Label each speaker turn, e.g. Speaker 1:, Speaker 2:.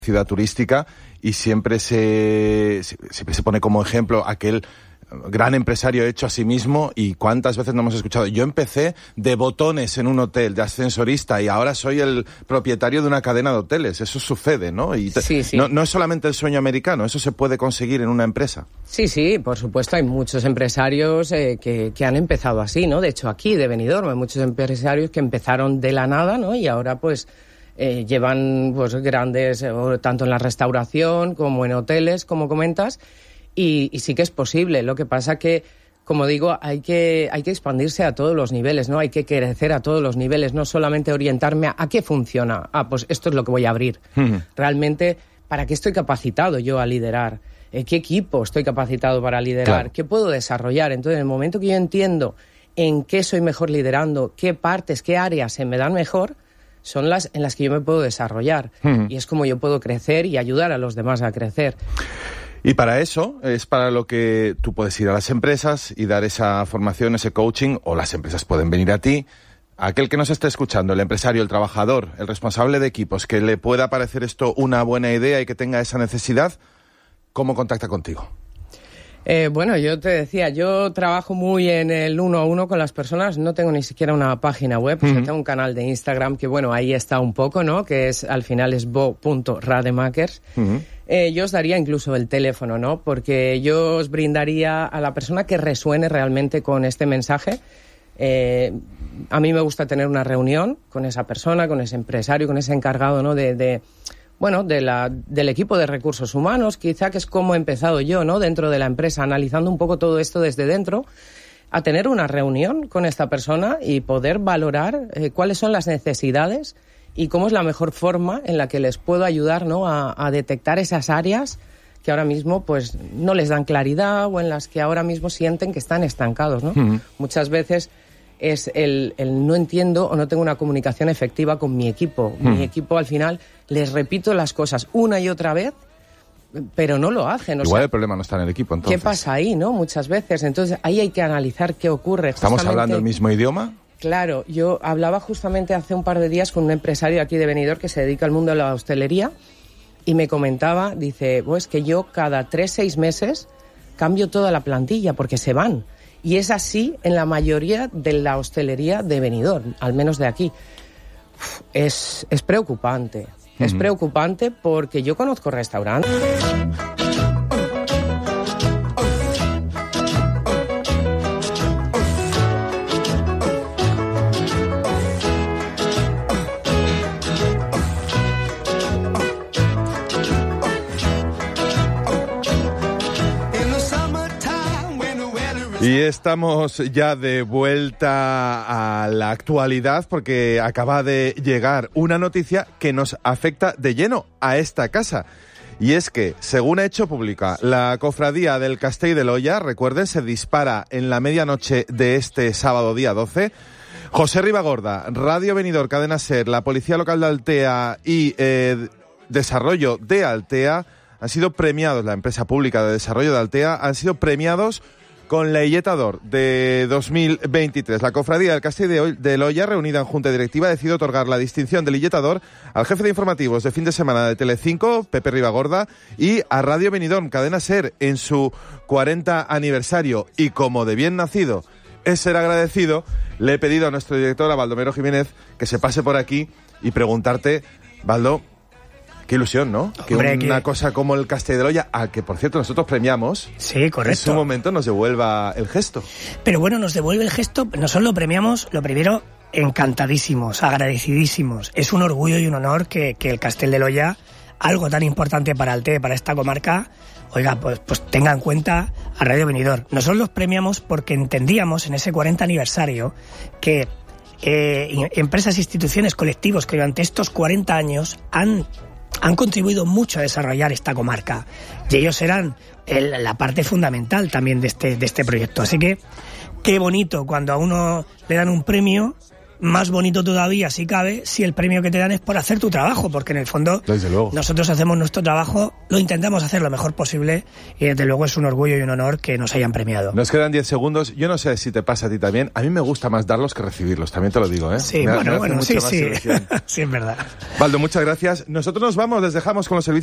Speaker 1: ciudad turística y siempre se pone como ejemplo aquel gran empresario hecho a sí mismo, y cuántas veces no hemos escuchado. Yo empecé de botones en un hotel, de ascensorista, y ahora soy el propietario de una cadena de hoteles. Eso sucede, ¿no? Y
Speaker 2: sí.
Speaker 1: No es solamente el sueño americano, eso se puede conseguir en una empresa. Sí,
Speaker 2: por supuesto, hay muchos empresarios que han empezado así, ¿no? De hecho, aquí de Benidorm hay muchos empresarios que empezaron de la nada, ¿no? Y ahora pues llevan pues grandes, tanto en la restauración como en hoteles, como comentas. Y sí que es posible. Lo que pasa que, como digo, hay que expandirse a todos los niveles, ¿no? Hay que crecer a todos los niveles, no solamente orientarme a qué funciona. Pues esto es lo que voy a abrir. Realmente, ¿para qué estoy capacitado yo a liderar? ¿Qué equipo estoy capacitado para liderar? Claro. ¿Qué puedo desarrollar? Entonces, en el momento que yo entiendo en qué soy mejor liderando, qué partes, qué áreas se me dan mejor, son las en las que yo me puedo desarrollar. Y es como yo puedo crecer y ayudar a los demás a crecer.
Speaker 1: Y para eso es para lo que tú puedes ir a las empresas y dar esa formación, ese coaching, o las empresas pueden venir a ti. Aquel que nos esté escuchando, el empresario, el trabajador, el responsable de equipos, que le pueda parecer esto una buena idea y que tenga esa necesidad, ¿cómo contacta contigo?
Speaker 2: Bueno, yo te decía, yo trabajo muy en el 1-a-1 con las personas, no tengo ni siquiera una página web, o sea, tengo un canal de Instagram que, bueno, ahí está un poco, ¿no? Que es, al final es bo.rademakers. Yo os daría incluso el teléfono, ¿no? Porque yo os brindaría a la persona que resuene realmente con este mensaje. A mí me gusta tener una reunión con esa persona, con ese empresario, con ese encargado, ¿no? Del equipo de recursos humanos, quizá, que es como he empezado yo, ¿no? Dentro de la empresa, analizando un poco todo esto desde dentro, a tener una reunión con esta persona y poder valorar cuáles son las necesidades y cómo es la mejor forma en la que les puedo ayudar, ¿no? A detectar esas áreas que ahora mismo pues no les dan claridad, o en las que ahora mismo sienten que están estancados, ¿no? Muchas veces es el no entiendo o no tengo una comunicación efectiva con mi equipo. Mi equipo, al final, les repito las cosas una y otra vez, pero no lo hacen.
Speaker 1: Igual el problema no está en el equipo, entonces.
Speaker 2: ¿Qué pasa ahí, no? Muchas veces. Entonces, ahí hay que analizar qué ocurre.
Speaker 1: ¿Estamos hablando el mismo idioma?
Speaker 2: Claro. Yo hablaba justamente hace un par de días con un empresario aquí de Benidorm que se dedica al mundo de la hostelería, y me comentaba, dice, pues que yo cada 3-6 meses cambio toda la plantilla porque se van. Y es así en la mayoría de la hostelería de Benidorm, al menos de aquí. Es preocupante. Es preocupante porque yo conozco restaurantes.
Speaker 1: Y estamos ya de vuelta a la actualidad, porque acaba de llegar una noticia que nos afecta de lleno a esta casa. Y es que, según ha hecho pública la Cofradía del Castell de l'Olla, recuerden, se dispara en la medianoche de este sábado día 12. José Ribagorda, Radio Benidorm, Cadena SER, la Policía Local de Altea y Desarrollo de Altea han sido premiados, la empresa pública de desarrollo de Altea, han sido premiados con la Illeta d'Or de 2023. La Cofradía del Castell de l'Olla, reunida en Junta Directiva, ha decidido otorgar la distinción de la Illeta d'Or al jefe de informativos de fin de semana de Telecinco, Pepe Ribagorda, y a Radio Benidorm, Cadena SER, en su 40 aniversario. Y como de bien nacido es ser agradecido, le he pedido a nuestro director, a Baldomero Jiménez, que se pase por aquí y preguntarte, Baldo, qué ilusión, ¿no?
Speaker 3: Hombre,
Speaker 1: que una cosa como el Castell de l'Olla, al que por cierto nosotros premiamos,
Speaker 3: sí, correcto,
Speaker 1: en su momento nos devuelva el gesto.
Speaker 3: Pero bueno, nos devuelve el gesto, nosotros lo premiamos, lo primero, encantadísimos, agradecidísimos. Es un orgullo y un honor que el Castell de l'Olla, algo tan importante para Altea, para esta comarca, oiga, pues tenga en cuenta a Radio Benidorm. Nosotros los premiamos porque entendíamos en ese 40 aniversario que empresas, instituciones, colectivos que durante estos 40 años han contribuido mucho a desarrollar esta comarca, y ellos serán la parte fundamental también de este proyecto. Así que qué bonito cuando a uno le dan un premio más bonito todavía, si cabe, si el premio que te dan es por hacer tu trabajo, porque en el fondo nosotros hacemos nuestro trabajo, lo intentamos hacer lo mejor posible y desde luego es un orgullo y un honor que nos hayan premiado.
Speaker 1: Nos quedan 10 segundos. Yo no sé si te pasa a ti también. A mí me gusta más darlos que recibirlos, también te lo digo, ¿eh?
Speaker 3: Sí, sí, sí, es verdad.
Speaker 1: Baldo, muchas gracias. Nosotros nos vamos, les dejamos con los servicios